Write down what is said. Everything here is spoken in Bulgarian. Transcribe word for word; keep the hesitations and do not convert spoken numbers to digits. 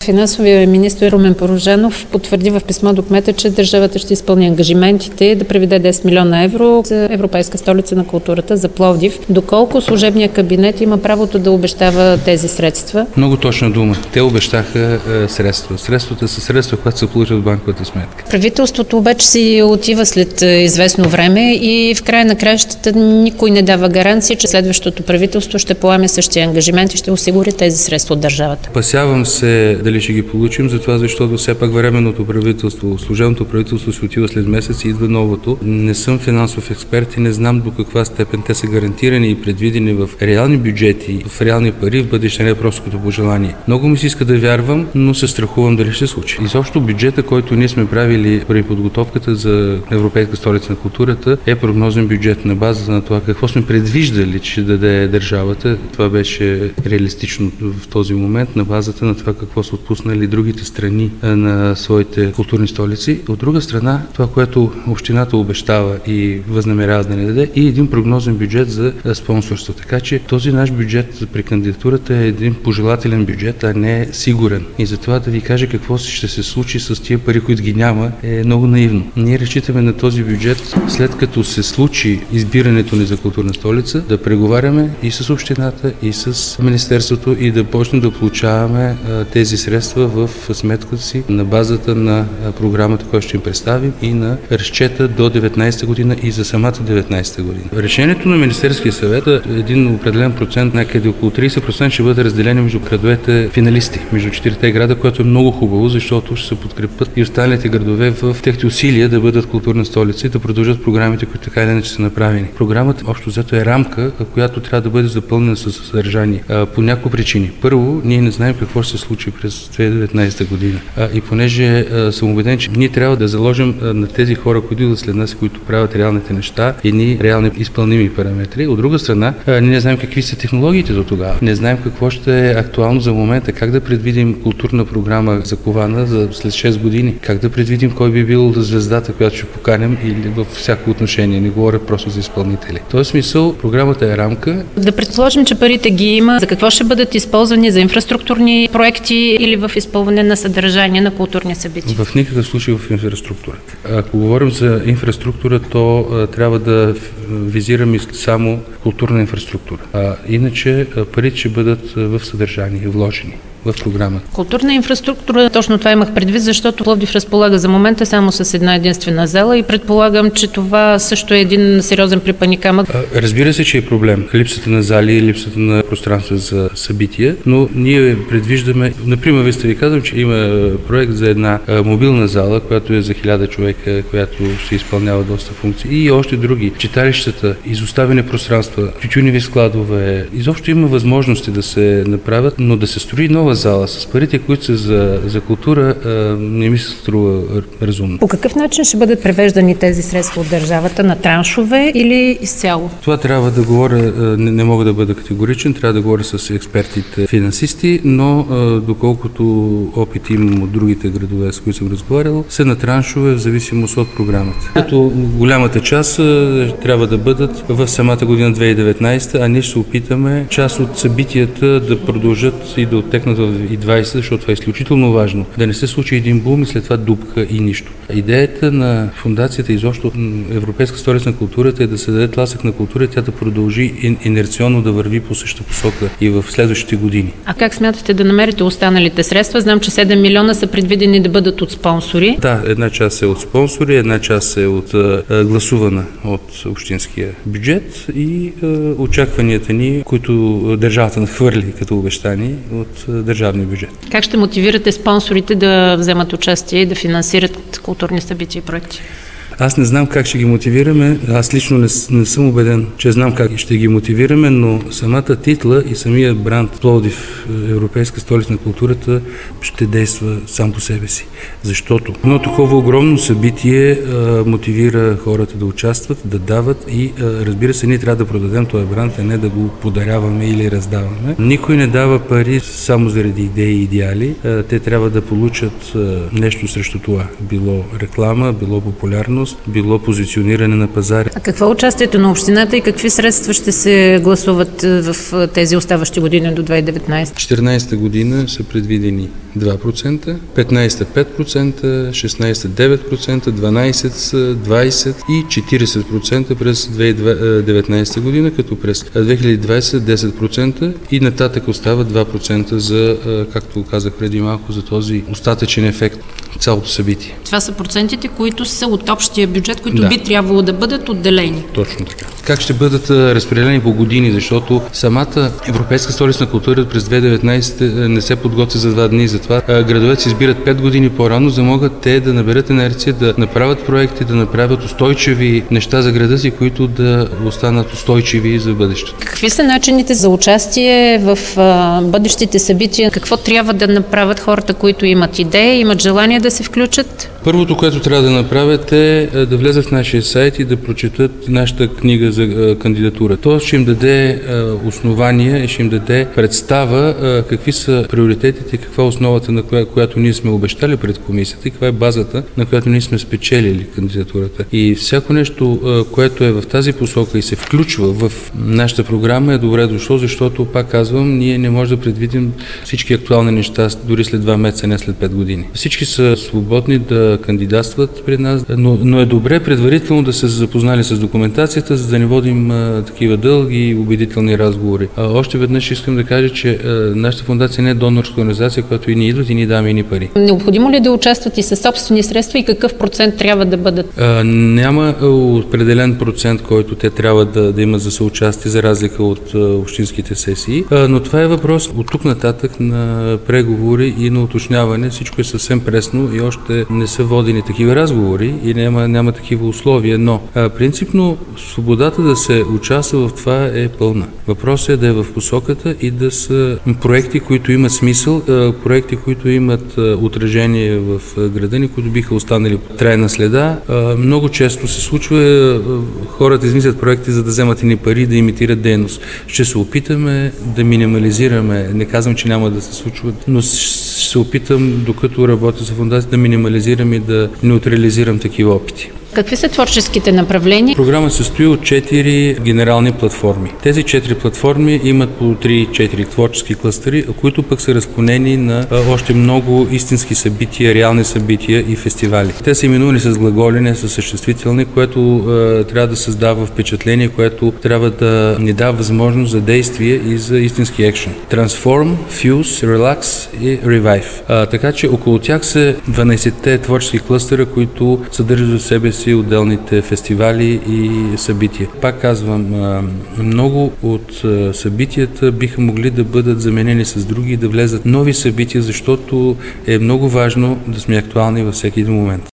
Финансовият министър Румен Порожанов потвърди в писмо до кмета, че държавата ще изпълни ангажиментите да преведе десет милиона евро за Европейска столица на културата за Пловдив. Доколко служебният кабинет има правото да обещава тези средства? Много точна дума. Те обещаха е, средства. Средствата са средства, които се получат от банковата сметка. Правителството обаче си отива след известно време и в края на краищата никой не дава гаранция, че следващото правителство ще поеме същия ангажимент и ще осигури тези средства от държавата. Опасявам се дали ще ги получим, затова защото все пак временното правителство, служебното правителство се отива след месец и идва новото. Не съм финансов експерт и не знам до каква степен те са гарантирани и предвидени в реални бюджети, в реални пари в бъдеще, не просто като пожелание. Много ми се иска да вярвам, но се страхувам дали ще се случи. Изобщо бюджета, който ние сме правили при подготовката за Европейска столица на културата, е прогнозен бюджет на база на това какво сме предвиждали, че ще даде държавата. Това беше реалистично в този момент на базата на това какво са отпуснали другите страни на своите културни столици. От друга страна, това, което общината обещава и възнамерява да не даде, и един прогнозен бюджет за спонсорство. Така че този наш бюджет при кандидатурата е един пожелателен бюджет, а не сигурен. И затова да ви кажа какво ще се случи с тия пари, които ги няма, е много наивно. Ние разчитаме на този бюджет, след като се случи избирането ни за културна столица, да преговаряме и с общината, и с министерството и да почнем да получаваме а, тези средства в сметката си на базата на а, програмата, която ще им представим и на разчета до деветнадесета година и за самата деветнадесета година. Решението на Министерския съвет е един определен процент, някъде около тридесет процента ще бъде разделени между градовете финалисти, между четирите града, което е много хубаво, защото ще се подкрепят и останалите градове в техните усилия да бъдат културна столица и да продължат програмите, които така или иначе са направени. Програмата общо взето е рамка, която трябва да бъде запълнена с съдържание. А, по няколко причини. Първо, ние не знаем какво ще се случи през две хиляди и деветнадесета година. А, и понеже а, съм убеден, че ние трябва да заложим а, на тези хора, които идват след нас, които правят реалните неща, едни реални изпълними параметри. От друга страна, а, ние не знаем какви са технологиите до тогава. Не знаем какво ще е актуално за момента, как да предвидим културна програма закована за след шест години, как да предвидим кой би бил звездата, която ще поканем или във всяко отношение. Не говоря просто за изпълнители. В този смисъл програмата е рамка. Да предположим, че парите ги има. За какво ще бъдат използвани? За инфраструктурни проекти или в изпълнение на съдържание на културни събития? В никакъв случай в инфраструктурата. Ако говорим за инфраструктура, то а, трябва да визираме само културна инфраструктура. А иначе а, парите ще бъдат в съдържание, вложени в програмата. Културна инфраструктура, точно това имах предвид, защото Пловдив разполага за момента само с една единствена зала и предполагам, че това също е един сериозен препъникамък. Разбира се, че е проблем. Липсата на зали, липсата на пространство за събития, но ние предвиждаме, например, ви сте ви казвам, че има проект за една мобилна зала, която е за хиляда човека, която ще изпълнява доста функции и още други. Читалищата, изоставени пространства, тютюневи складове. Изобщо има възможности да се направят, но да се строи нова зала с парите, които са за, за култура, не ми се струва разумно. По какъв начин ще бъдат превеждани тези средства от държавата? На траншове или изцяло? Това трябва да говоря, не, не мога да бъда категоричен, трябва да говоря с експертите финансисти, но доколкото опит имам от другите градове, с които съм разговарял, са на траншове в зависимост от програмата. Като голямата част трябва да бъдат в самата година две хиляди и деветнадесета, а ние ще се опитаме част от събитията да продължат и да оттекнат в и двадесета, защото това е изключително важно. Да не се случи един бум и след това дупка и нищо. Идеята на фундацията изобщо Европейска столица на културата е да се даде тласък на култура и тя да продължи инерционно да върви по същата посока и в следващите години. А как смятате да намерите останалите средства? Знам, че седем милиона са предвидени да бъдат от спонсори. Да, една част е от спонсори, една част е от а, гласувана от общинския бюджет и а, очакванията ни, които държавата надхвърли като обещание от а, държавния бюджет. Как ще мотивирате спонсорите да вземат участие и да финансират културни събития и проекти? Аз не знам как ще ги мотивираме. Аз лично не, не съм убеден, че знам как ще ги мотивираме, но самата титла и самия бранд Пловдив, Европейска столица на културата, ще действа сам по себе си. Защото едно такова огромно събитие а, мотивира хората да участват, да дават и а, разбира се, ние трябва да продадем този бранд, а не да го подаряваме или раздаваме. Никой не дава пари само заради идеи и идеали. А, те трябва да получат а, нещо срещу това. Било реклама, било популярност, видимост, било позициониране на пазари. А какво е участието на общината и какви средства ще се гласуват в тези оставащи години до две хиляди и деветнадесета? четиринадесета година са предвидени два процента, петнадесета пет процента, шестнадесета девет процента, дванадесета двадесет и четиридесет процента през две хиляди и деветнадесета година, като през две хиляди и двадесета десет процента и нататък остава два процента за, както казах преди малко, за този остатъчен ефект цялото събитие. Това са процентите, които са от общия бюджет, които да. би трябвало да бъдат отделени. Точно така. Как ще бъдат разпределени по години, защото самата Европейска столица на културата през две хиляди и деветнадесета не се подготви за два дни, затова градовете се избират пет години по-рано, за да могат те да наберат инерция, да направят проекти, да направят устойчиви неща за града си, които да останат устойчиви за бъдещето. Какви са начините за участие в а, бъдещите събития? Какво трябва да направят хората, които имат идеи, имат желание да се включат? Първото, което трябва да направят е да влезат в нашия сайт и да прочетат нашата книга за кандидатура. Това ще им даде основание и ще им даде представа какви са приоритетите и каква е основата, на коя, която ние сме обещали пред комисията и каква е базата, на която ние сме спечелили кандидатурата. И всяко нещо, което е в тази посока и се включва в нашата програма, е добре дошло, защото, пак казвам, ние не можем да предвидим всички актуални неща дори след два месеца, не след пет години. Всички са свободни да кандидатстват пред нас, но, но е добре предварително да се запознали с документацията, за да не водим а, такива дълги и убедителни разговори. А, още веднъж искам да кажа, че а, нашата фондация не е донорска организация, която и ни идват и ни даваме и ни пари. Необходимо ли да участват и със собствени средства и какъв процент трябва да бъдат? А, няма определен процент, който те трябва да, да имат за съучастие, за разлика от а, общинските сесии, а, но това е въпрос от тук нататък на преговори и на уточняване. Всичко е съвсем пресно и още не са водени такива разговори и няма, няма такива условия, но а, принципно свободата да се участва в това е пълна. Въпросът е да е в посоката и да са проекти, които имат смисъл, а, проекти, които имат а, отражение в а, града ни, които биха останали трайна следа. А, много често се случва а, хората измислят проекти, за да вземат едни пари, да имитират дейност. Ще се опитаме да минимализираме, не казвам, че няма да се случват, но ще се опитам, докато работя за фондация, да минимализирам и да неутрализирам такива опити. Какви са творческите направления? Програма се състои от четири генерални платформи. Тези четири платформи имат по три-четири творчески клъстери, които пък са разклонени на още много истински събития, реални събития и фестивали. Те са именувани с глаголи, не с съществителни, което е, трябва да създава впечатление, което трябва да ни дава възможност за действие и за истински екшен. Transform, Fuse, Relax и Revive. А, така че около тях са дванадесетте творчески клъстера, които съдържат в себе си отделните фестивали и събития. Пак казвам, много от събитията биха могли да бъдат заменени с други и да влезат нови събития, защото е много важно да сме актуални във всеки един момент.